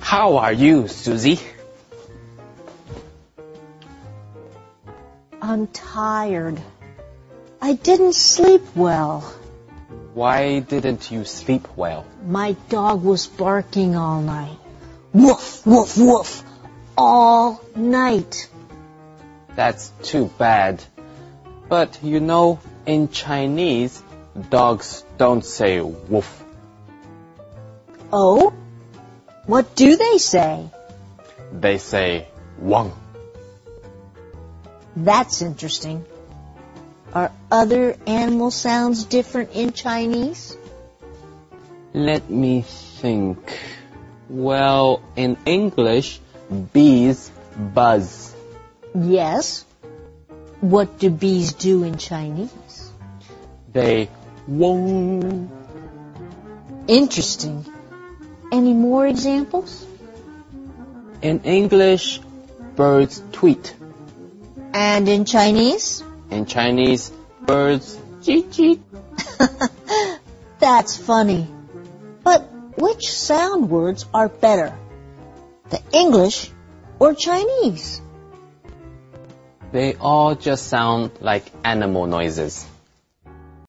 How are you, Susie? I'm tired. I didn't sleep well. Why didn't you sleep well? My dog was barking all night. Woof, woof, woof. All night. That's too bad. But you know, in Chinese, dogs don't say woof. Oh? What do they say? They say wang. That's interesting. Are other animal sounds different in Chinese? Let me think. Well, in English, bees buzz. Yes. What do bees do in Chinese? They wong. Interesting. Any more examples? In English, birds tweet. And in Chinese? In Chinese, birds cheep cheep. That's funny. But which sound words are better? The English or Chinese? They all just sound like animal noises.